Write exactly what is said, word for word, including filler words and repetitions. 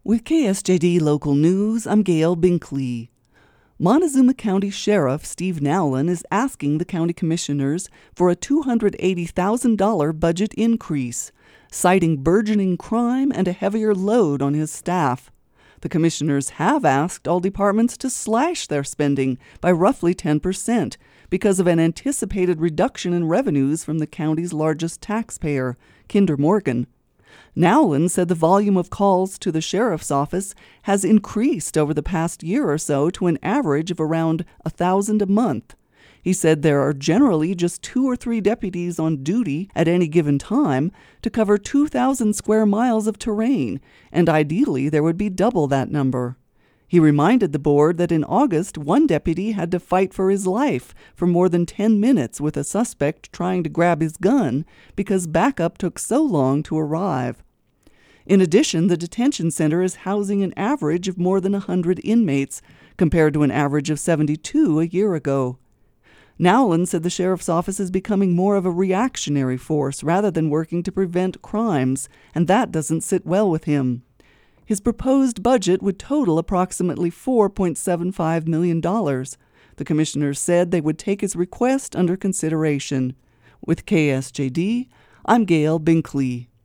With K S J D Local News, I'm Gail Binkley. Montezuma County Sheriff Steve Nowlin is asking the county commissioners for a two hundred eighty thousand dollars budget increase, citing burgeoning crime and a heavier load on his staff. The commissioners have asked all departments to slash their spending by roughly ten percent because of an anticipated reduction in revenues from the county's largest taxpayer, Kinder Morgan. Nowlin said the volume of calls to the sheriff's office has increased over the past year or so to an average of around a thousand a month. He said there are generally just two or three deputies on duty at any given time to cover two thousand square miles of terrain, and ideally there would be double that number. He reminded the board that in August, one deputy had to fight for his life for more than ten minutes with a suspect trying to grab his gun because backup took so long to arrive. In addition, the detention center is housing an average of more than one hundred inmates, compared to an average of seventy-two a year ago. Nowlin said the sheriff's office is becoming more of a reactionary force rather than working to prevent crimes, and that doesn't sit well with him. His proposed budget would total approximately four point seven five million dollars. The commissioners said they would take his request under consideration. With K S J D, I'm Gail Binkley.